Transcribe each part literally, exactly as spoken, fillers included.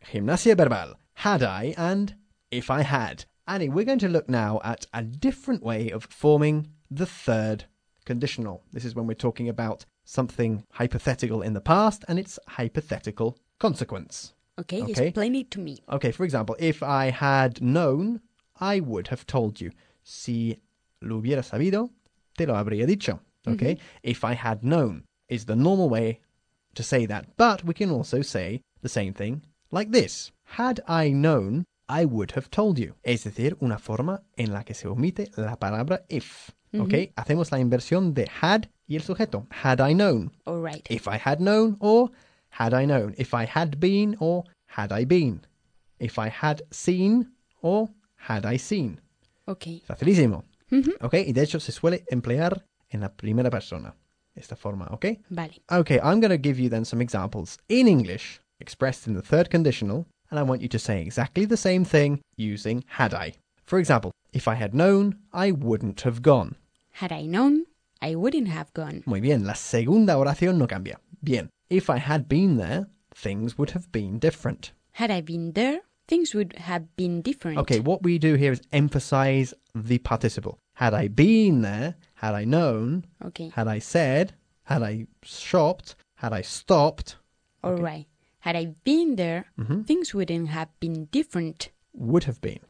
Gimnasia verbal. Had I and if I had. Annie, we're going to look now at a different way of forming the third conditional. This is when we're talking about something hypothetical in the past and its hypothetical consequence. Okay, Okay. explain it to me. Okay, for example, if I had known, I would have told you. Si lo hubiera sabido, te lo habría dicho. Okay? Mm-hmm. If I had known is the normal way to say that. But we can also say the same thing like this. Had I known, I would have told you. Es decir, una forma en la que se omite la palabra if. Mm-hmm. Okay? Hacemos la inversión de had y el sujeto. Had I known. All right. If I had known or had I known. If I had been or had I been. If I had seen or had I seen. Okay. Facilísimo. Mm-hmm. Ok, y de hecho se suele emplear en la primera persona. Esta forma, ok? Vale. Okay, I'm going to give you then some examples in English expressed in the third conditional, and I want you to say exactly the same thing using had I. For example, if I had known, I wouldn't have gone. Had I known, I wouldn't have gone. Muy bien, la segunda oración no cambia. Bien, if I had been there, things would have been different. Had I been there, things would have been different. Okay, what we do here is emphasize the participle. Had I been there, had I known, Okay. had I said, had I shopped, had I stopped, All okay. right. Had I been there, Mhm. things wouldn't have been different. would have been.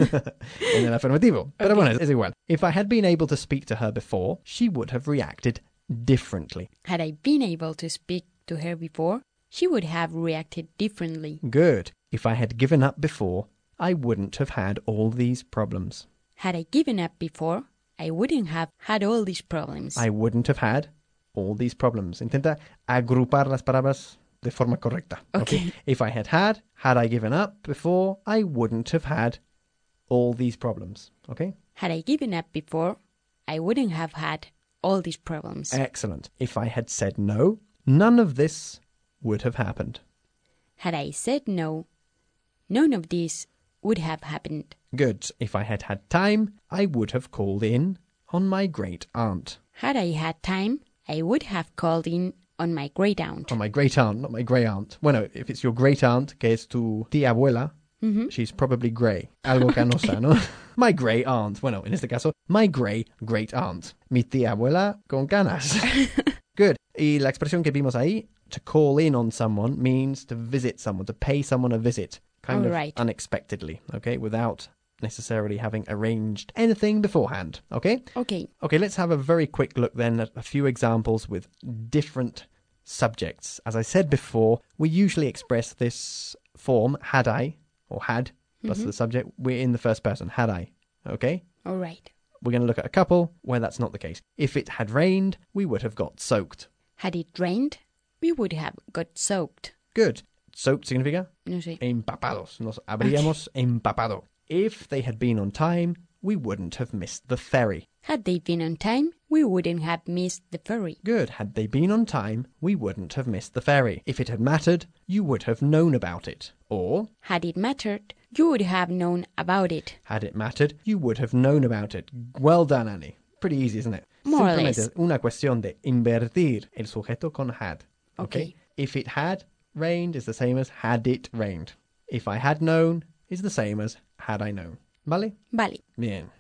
En el afirmativo. Pero Okay. bueno, es igual. If I had been able to speak to her before, she would have reacted differently. Had I been able to speak to her before, she would have reacted differently. Good. If I had given up before, I wouldn't have had all these problems. Had I given up before, I wouldn't have had all these problems. I wouldn't have had all these problems. Intenta agrupar las palabras de forma correcta. Okay. If I had had, had I given up before, I wouldn't have had all these problems. Okay? Had I given up before, I wouldn't have had all these problems. Excellent. If I had said no, none of this would have happened. Had I said no, none of this would have happened. Good. If I had had time, I would have called in on my great aunt. Had I had time, I would have called in on my great aunt. On my great aunt, not my grey aunt. Bueno, if it's your great aunt, que es tu tía abuela, Mm-hmm. she's probably grey. Algo canosa, ¿no? My grey aunt. Bueno, en este caso, my grey great aunt. Mi tía abuela con canas. Good. Y la expresión que vimos ahí, to call in on someone, means to visit someone, to pay someone a visit. Kind All of right. unexpectedly, okay? Without necessarily having arranged anything beforehand, okay? Okay. Okay, let's have a very quick look then at a few examples with different subjects. As I said before, we usually express this form, had I, or had, plus Mm-hmm. the subject, we're in the first person, had I, okay? All right. We're going to look at a couple where that's not the case. If it had rained, we would have got soaked. Had it rained, we would have got soaked. Good. Soaked significa No sé. empapados. Nos habríamos empapado. If they had been on time, we wouldn't have missed the ferry. Had they been on time, we wouldn't have missed the ferry. Good. Had they been on time, we wouldn't have missed the ferry. If it had mattered, you would have known about it. Or, Had it mattered, you would have known about it. had it mattered, you would have known about it. Well done, Annie. Pretty easy, isn't it? More or Simplemente less. es una cuestión de invertir el sujeto con had. Okay. If it had rained is the same as had it rained. If I had known is the same as had I known. ¿Vale? Vale. Bien.